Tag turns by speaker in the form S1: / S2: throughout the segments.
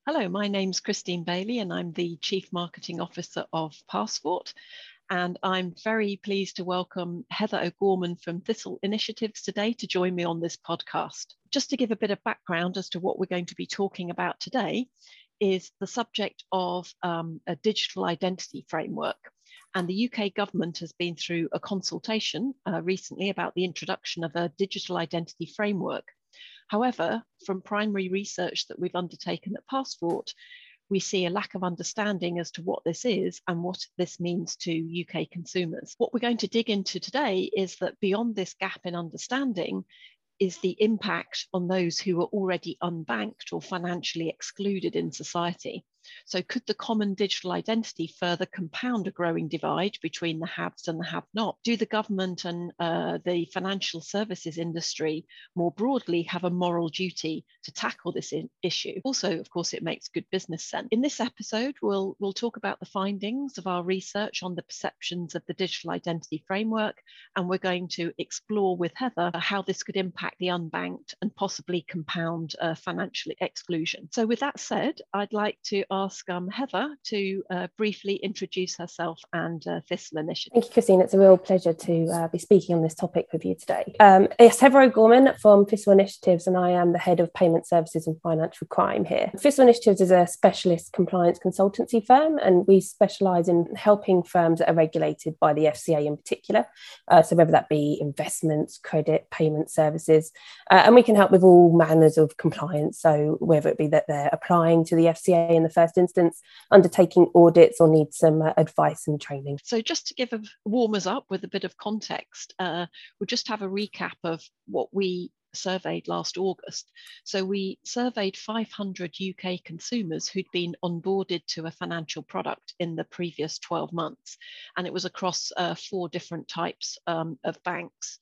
S1: Hello, my name's Christine Bailey and I'm the Chief Marketing Officer of Passport. And I'm very pleased to welcome Heather O'Gorman from Thistle Initiatives today to join me on this podcast. Just to give a bit of background as to what we're going to be talking about today is the subject of a digital identity framework. And the UK government has been through a consultation recently about the introduction of a digital identity framework. However, from primary research that we've undertaken at Passport, we see a lack of understanding as to what this is and what this means to UK consumers. What we're going to dig into today is that beyond this gap in understanding is the impact on those who are already unbanked or financially excluded in society. So could the common digital identity further compound a growing divide between the haves and the have-not? Do the government and the financial services industry more broadly have a moral duty to tackle this issue? Also, of course, it makes good business sense. In this episode, we'll talk about the findings of our research on the perceptions of the digital identity framework, and we're going to explore with Heather how this could impact the unbanked and possibly compound financial exclusion. So with that said, I'd like to ask Heather to briefly introduce herself and Thistle Initiative.
S2: Thank you, Christine. It's a real pleasure to be speaking on this topic with you today. It's Heather O'Gorman from Thistle Initiatives, and I am the Head of Payment Services and Financial Crime here. Thistle Initiatives is a specialist compliance consultancy firm, and we specialise in helping firms that are regulated by the FCA in particular. So whether that be investments, credit, payment services, and we can help with all manners of compliance. So whether it be that they're applying to the FCA in the first instance, undertaking audits, or need some advice and training.
S1: So just to give a warmers up with a bit of context, we'll just have a recap of what we surveyed last August. So we surveyed 500 UK consumers who'd been onboarded to a financial product in the previous 12 months. And it was across 4 different types of banks.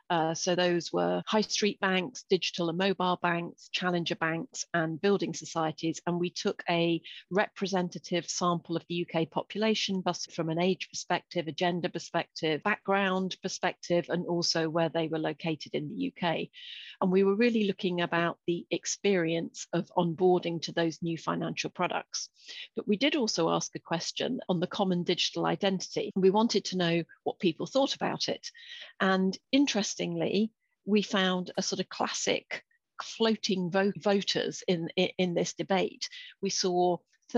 S1: So those were high street banks, digital and mobile banks, challenger banks, and building societies. And we took a representative sample of the UK population, both from an age perspective, a gender perspective, background perspective, and also where they were located in the UK. And we were really looking about the experience of onboarding to those new financial products. But we did also ask a question on the common digital identity. We wanted to know what people thought about it. And interestingly, we found a sort of classic floating voters in this debate. We saw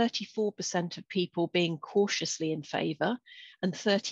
S1: 34% of people being cautiously in favour and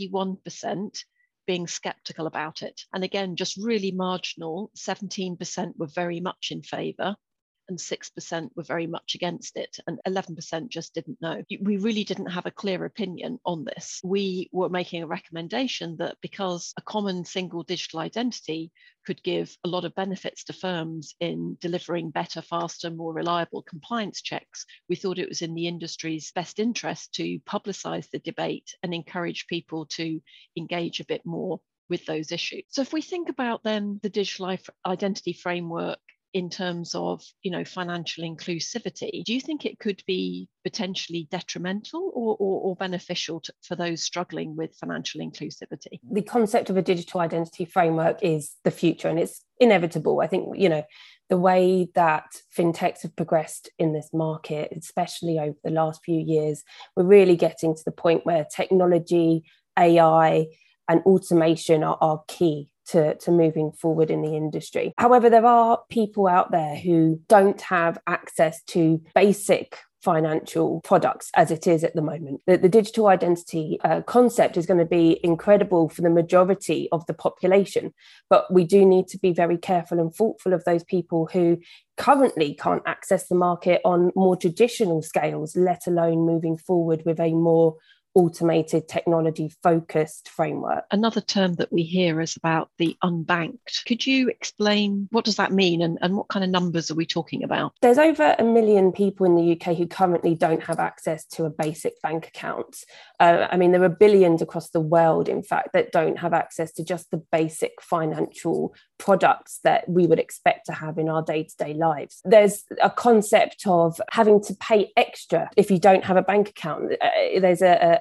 S1: 31% being sceptical about it. And again, just really marginal, 17% were very much in favour and 6% were very much against it, and 11% just didn't know. We really didn't have a clear opinion on this. We were making a recommendation that because a common single digital identity could give a lot of benefits to firms in delivering better, faster, more reliable compliance checks, we thought it was in the industry's best interest to publicise the debate and encourage people to engage a bit more with those issues. So if we think about then the digital identity framework in terms of, financial inclusivity, do you think it could be potentially detrimental or beneficial for those struggling with financial inclusivity?
S2: The concept of a digital identity framework is the future, and it's inevitable. I think, the way that fintechs have progressed in this market, especially over the last few years, we're really getting to the point where technology, AI, and automation are key to moving forward in the industry. However, there are people out there who don't have access to basic financial products as it is at the moment. The digital identity concept is going to be incredible for the majority of the population, but we do need to be very careful and thoughtful of those people who currently can't access the market on more traditional scales, let alone moving forward with a more automated technology focused framework.
S1: Another term that we hear is about the unbanked. Could you explain what does that mean and what kind of numbers are we talking about?
S2: There's over 1 million people in the UK who currently don't have access to a basic bank account. There are billions across the world, in fact, that don't have access to just the basic financial products that we would expect to have in our day-to-day lives. There's a concept of having to pay extra if you don't have a bank account. There's a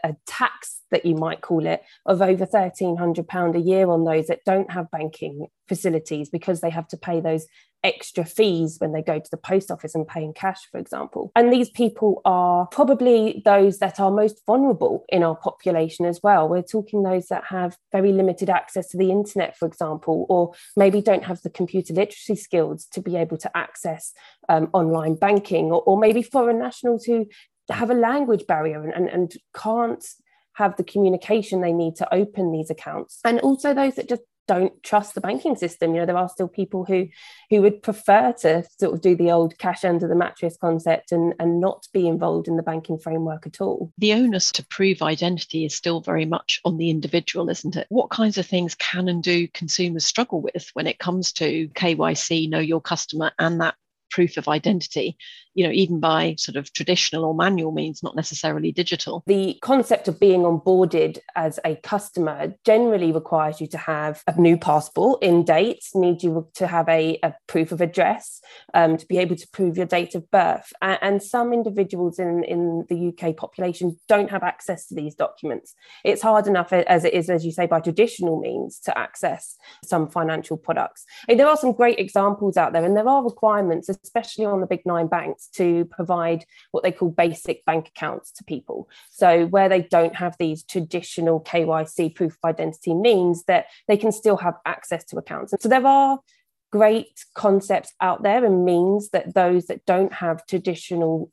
S2: a tax that you might call it of over £1,300 a year on those that don't have banking facilities because they have to pay those extra fees when they go to the post office and pay in cash, for example. And these people are probably those that are most vulnerable in our population as well. We're talking those that have very limited access to the internet, for example, or maybe don't have the computer literacy skills to be able to access online banking, or maybe foreign nationals who have a language barrier and can't have the communication they need to open these accounts. And also those that just don't trust the banking system. There are still people who would prefer to sort of do the old cash under the mattress concept and not be involved in the banking framework at all.
S1: The onus to prove identity is still very much on the individual, isn't it? What kinds of things can and do consumers struggle with when it comes to KYC, know your customer, and that proof of identity, even by sort of traditional or manual means, not necessarily digital?
S2: The concept of being onboarded as a customer generally requires you to have a new passport in date, need you to have a proof of address, to be able to prove your date of birth. And some individuals in the UK population don't have access to these documents. It's hard enough as it is, as you say, by traditional means to access some financial products. And there are some great examples out there, and there are requirements, especially on the big 9 banks, to provide what they call basic bank accounts to people. So where they don't have these traditional KYC proof of identity means that they can still have access to accounts. And so there are great concepts out there and means that those that don't have traditional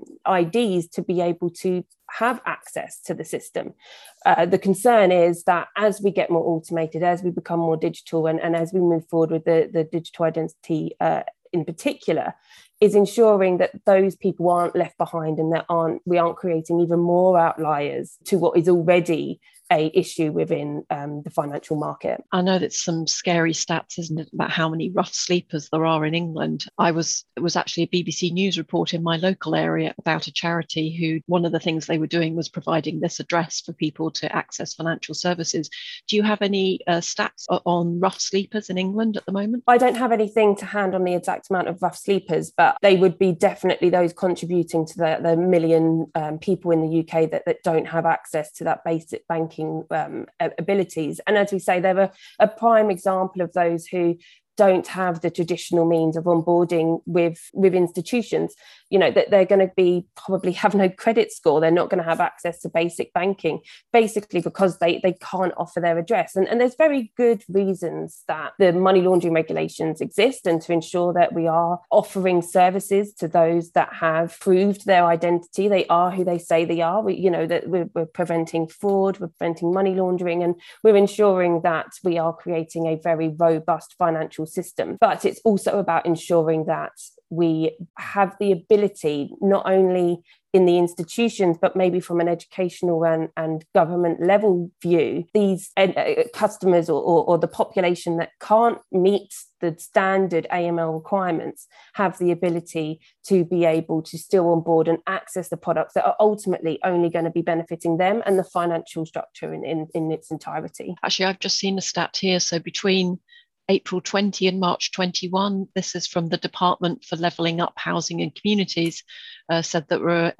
S2: IDs to be able to have access to the system. The concern is that as we get more automated, as we become more digital, and as we move forward with the digital identity in particular, is ensuring that those people aren't left behind and that we aren't creating even more outliers to what is already a issue within the financial market.
S1: I know that's some scary stats, isn't it, about how many rough sleepers there are in England. It was actually a BBC News report in my local area about a charity who, one of the things they were doing was providing this address for people to access financial services. Do you have any stats on rough sleepers in England at the moment?
S2: I don't have anything to hand on the exact amount of rough sleepers, but they would be definitely those contributing to the million people in the UK that don't have access to that basic banking abilities. And as we say, they're a prime example of those who don't have the traditional means of onboarding with institutions, that they're going to probably have no credit score. They're not going to have access to basic banking, basically because they can't offer their address. And there's very good reasons that the money laundering regulations exist, and to ensure that we are offering services to those that have proved their identity. They are who they say they are. That we're preventing fraud, we're preventing money laundering, and we're ensuring that we are creating a very robust financial system. But it's also about ensuring that we have the ability, not only in the institutions, but maybe from an educational and government level view, these customers or the population that can't meet the standard AML requirements have the ability to be able to still onboard and access the products that are ultimately only going to be benefiting them and the financial structure in its entirety.
S1: Actually, I've just seen a stat here. So between April 20 and March 21, this is from the Department for Levelling Up Housing and Communities, said that there were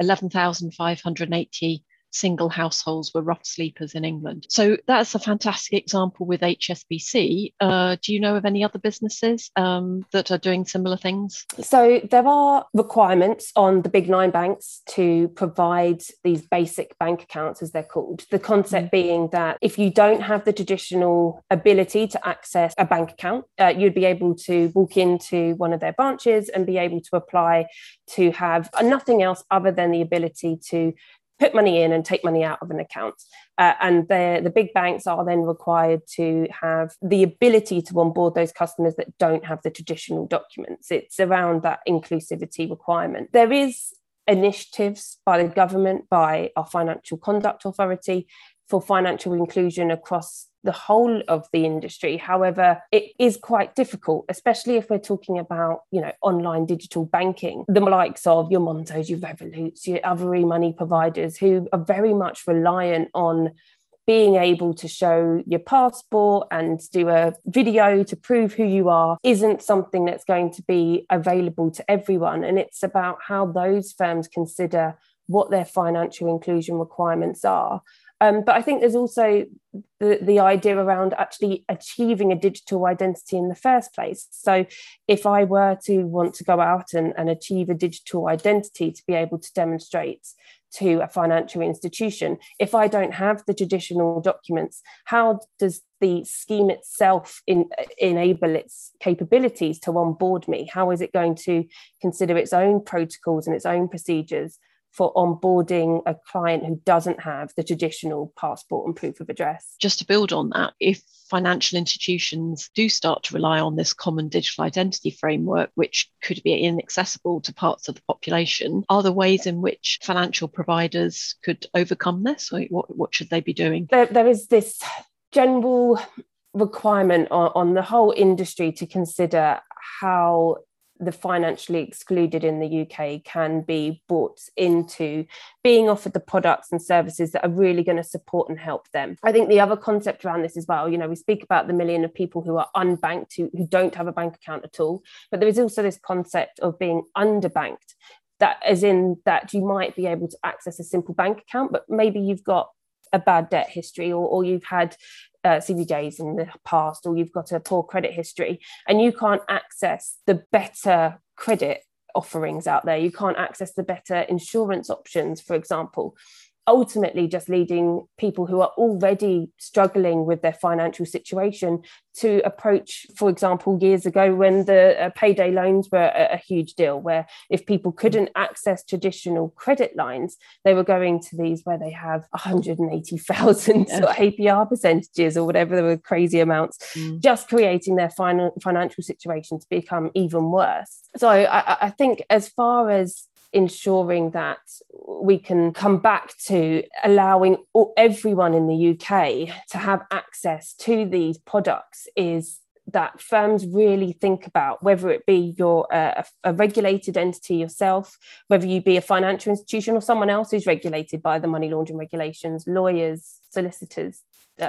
S1: 11,580 single households were rough sleepers in England. So that's a fantastic example with HSBC. Do you know of any other businesses that are doing similar things?
S2: So there are requirements on the big 9 banks to provide these basic bank accounts, as they're called. The concept being that if you don't have the traditional ability to access a bank account, you'd be able to walk into one of their branches and be able to apply to have nothing else other than the ability to put money in and take money out of an account. And the big banks are then required to have the ability to onboard those customers that don't have the traditional documents. It's around that inclusivity requirement. There is initiatives by the government, by our Financial Conduct Authority, for financial inclusion across the whole of the industry. However, it is quite difficult, especially if we're talking about, online digital banking, the likes of your Montos, your Revoluts, your other e-money providers who are very much reliant on being able to show your passport and do a video to prove who you are isn't something that's going to be available to everyone. And it's about how those firms consider what their financial inclusion requirements are. But I think there's also the idea around actually achieving a digital identity in the first place. So if I were to want to go out and achieve a digital identity to be able to demonstrate to a financial institution, if I don't have the traditional documents, how does the scheme itself enable its capabilities to onboard me? How is it going to consider its own protocols and its own procedures for onboarding a client who doesn't have the traditional passport and proof of address?
S1: Just to build on that, if financial institutions do start to rely on this common digital identity framework, which could be inaccessible to parts of the population, are there ways in which financial providers could overcome this? Or what should they be doing?
S2: There is this general requirement on the whole industry to consider how the financially excluded in the UK can be brought into being offered the products and services that are really going to support and help them. I think the other concept around this as well, we speak about the million of people who are unbanked, who don't have a bank account at all, but there is also this concept of being underbanked, that as in that you might be able to access a simple bank account, but maybe you've got a bad debt history or you've had CBJs in the past, or you've got a poor credit history and you can't access the better credit offerings out there. You can't access the better insurance options, for example, ultimately just leading people who are already struggling with their financial situation to approach, for example, years ago when the payday loans were a huge deal, where if people couldn't access traditional credit lines, they were going to these where they have 180,000 APR percentages or whatever the crazy amounts, just creating their financial situation to become even worse. So I think as far as ensuring that we can come back to allowing everyone in the UK to have access to these products, is that firms really think about whether it be you're a regulated entity yourself, whether you be a financial institution or someone else who's regulated by the money laundering regulations, lawyers, solicitors,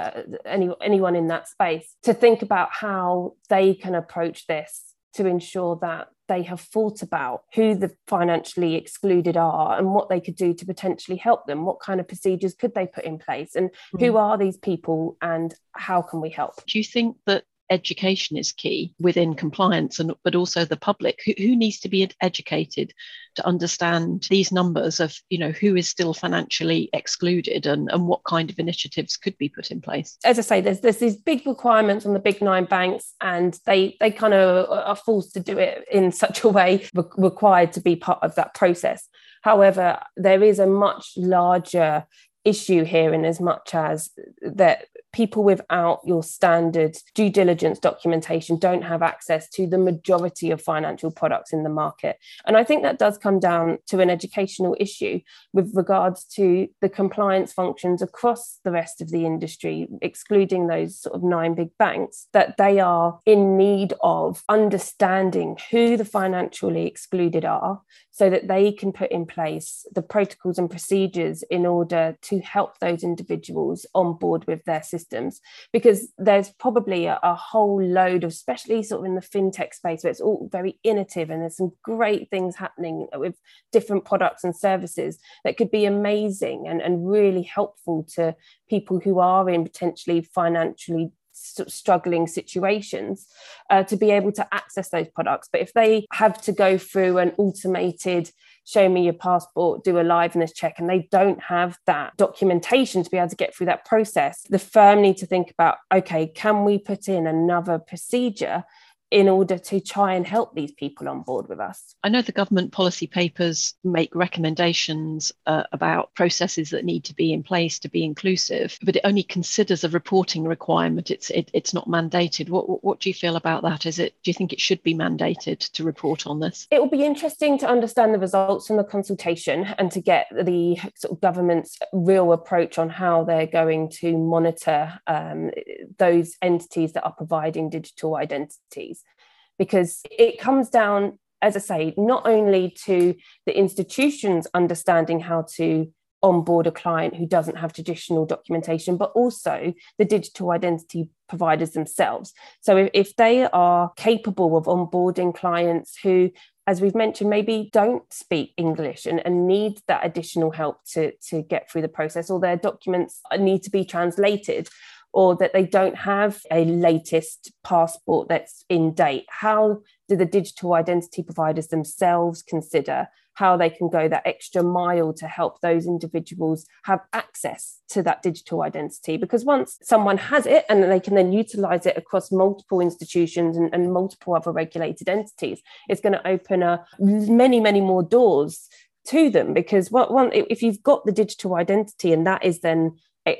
S2: anyone in that space, to think about how they can approach this to ensure that they have thought about who the financially excluded are and what they could do to potentially help them. What kind of procedures could they put in place, and who are these people and how can we help?
S1: Do you think that education is key within compliance, but also the public? Who needs to be educated to understand these numbers of, who is still financially excluded and what kind of initiatives could be put in place?
S2: As I say, there's these big requirements on the big 9 banks, and they kind of are forced to do it in such a way, required to be part of that process. However, there is a much larger issue here, in as much as that people without your standard due diligence documentation don't have access to the majority of financial products in the market. And I think that does come down to an educational issue with regards to the compliance functions across the rest of the industry, excluding those sort of 9 big banks, that they are in need of understanding who the financially excluded are, so that they can put in place the protocols and procedures in order to help those individuals on board with their systems. Because there's probably a whole load of, especially sort of in the fintech space, where it's all very innovative and there's some great things happening with different products and services that could be amazing and really helpful to people who are in potentially financially struggling situations, to be able to access those products. But if they have to go through an automated show me your passport, do a liveness check, and they don't have that documentation to be able to get through that process, the firm need to think about, okay, can we put in another procedure in order to try and help these people on board with us? I
S1: know the government policy papers make recommendations about processes that need to be in place to be inclusive, but it only considers a reporting requirement. It's not mandated. What do you feel about that? Do you think it should be mandated to report on this?
S2: It will be interesting to understand the results from the consultation and to get the sort of government's real approach on how they're going to monitor those entities that are providing digital identities. Because it comes down, as I say, not only to the institutions understanding how to onboard a client who doesn't have traditional documentation, but also the digital identity providers themselves. So if they are capable of onboarding clients who, as we've mentioned, maybe don't speak English and need that additional help to get through the process, or their documents need to be translated, or that they don't have a latest passport that's in date. How do the digital identity providers themselves consider how they can go that extra mile to help those individuals have access to that digital identity? Because once someone has it, and they can then utilize it across multiple institutions and multiple other regulated entities, it's going to open many, many more doors to them. Because if you've got the digital identity and that is then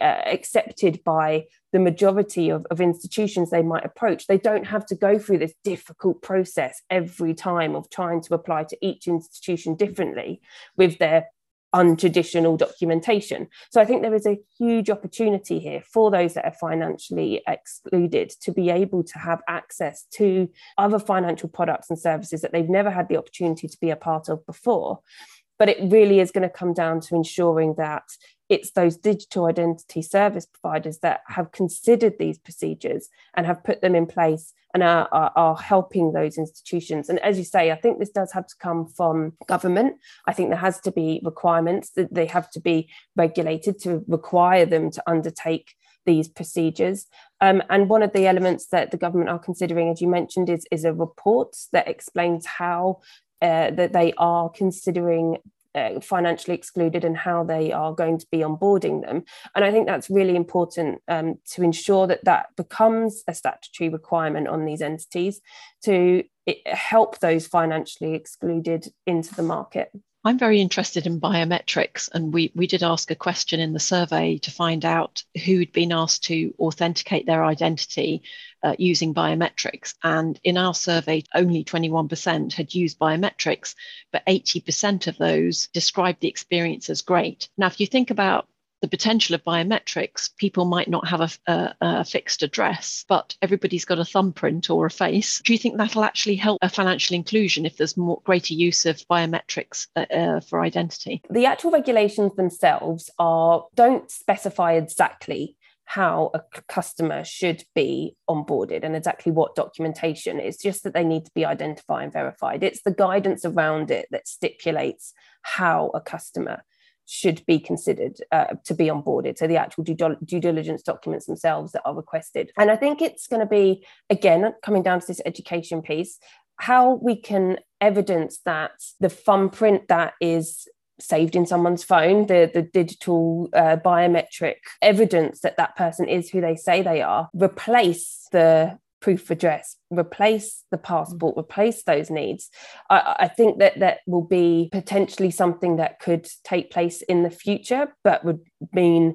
S2: accepted by the majority of institutions they might approach, they don't have to go through this difficult process every time of trying to apply to each institution differently with their untraditional documentation. So I think there is a huge opportunity here for those that are financially excluded to be able to have access to other financial products and services that they've never had the opportunity to be a part of before. But it really is going to come down to ensuring that it's those digital identity service providers that have considered these procedures and have put them in place and are helping those institutions. And as you say, I think this does have to come from government. I think there has to be requirements that they have to be regulated to require them to undertake these procedures. And one of the elements that the government are considering, as you mentioned, is a report that explains how that they are considering financially excluded and how they are going to be onboarding them. And I think that's really important to ensure that becomes a statutory requirement on these entities to help those financially excluded into the market.
S1: I'm very interested in biometrics, and we did ask a question in the survey to find out who'd been asked to authenticate their identity using biometrics. And in our survey, only 21% had used biometrics, but 80% of those described the experience as great. Now, if you think about the potential of biometrics, people might not have a fixed address, but everybody's got a thumbprint or a face. Do you think that'll actually help a financial inclusion if there's greater use of biometrics for identity?
S2: The actual regulations themselves don't specify exactly how a customer should be onboarded and exactly what documentation. It's just that they need to be identified and verified. It's the guidance around it that stipulates how a customer should be considered to be onboarded. So the actual due diligence documents themselves that are requested. And I think it's going to be, again, coming down to this education piece, how we can evidence that the thumbprint that is saved in someone's phone, the digital biometric evidence that that person is who they say they are, replace the proof of address, replace the passport, replace those needs. I think that will be potentially something that could take place in the future, but would mean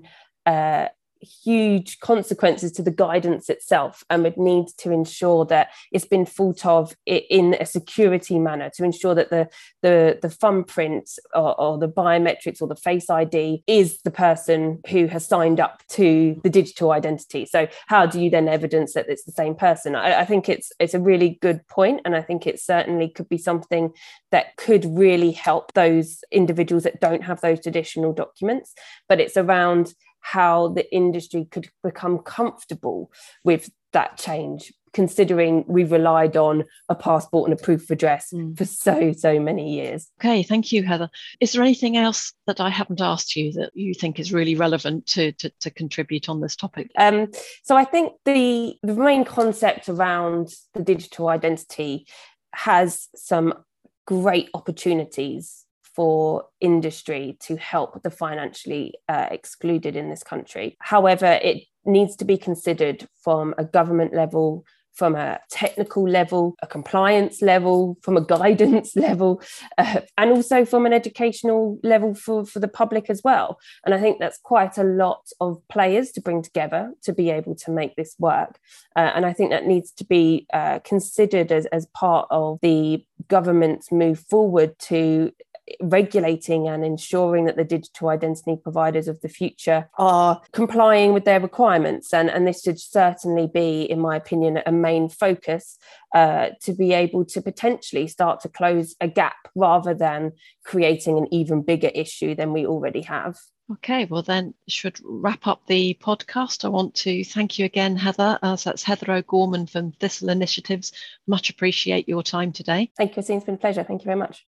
S2: huge consequences to the guidance itself, and would need to ensure that it's been thought of in a security manner to ensure that the thumbprint or the biometrics or the face ID is the person who has signed up to the digital identity. So how do you then evidence that it's the same person? I think it's a really good point, and I think it certainly could be something that could really help those individuals that don't have those traditional documents. But it's around how the industry could become comfortable with that change, considering we've relied on a passport and a proof of address for so many years.
S1: Okay, thank you, Heather. Is there anything else that I haven't asked you that you think is really relevant to contribute on this topic?
S2: So I think the main concept around the digital identity has some great opportunities for industry to help the financially excluded in this country. However, it needs to be considered from a government level, from a technical level, a compliance level, from a guidance level, and also from an educational level for the public as well. And I think that's quite a lot of players to bring together to be able to make this work. And I think that needs to be considered as part of the government's move forward to regulating and ensuring that the digital identity providers of the future are complying with their requirements. And this should certainly be, in my opinion, a main focus to be able to potentially start to close a gap rather than creating an even bigger issue than we already have.
S1: Okay, well then should wrap up the podcast. I want to thank you again, Heather. So that's Heather O'Gorman from Thistle Initiatives. Much appreciate your time today.
S2: Thank you, Christine. It's been a pleasure. Thank you very much.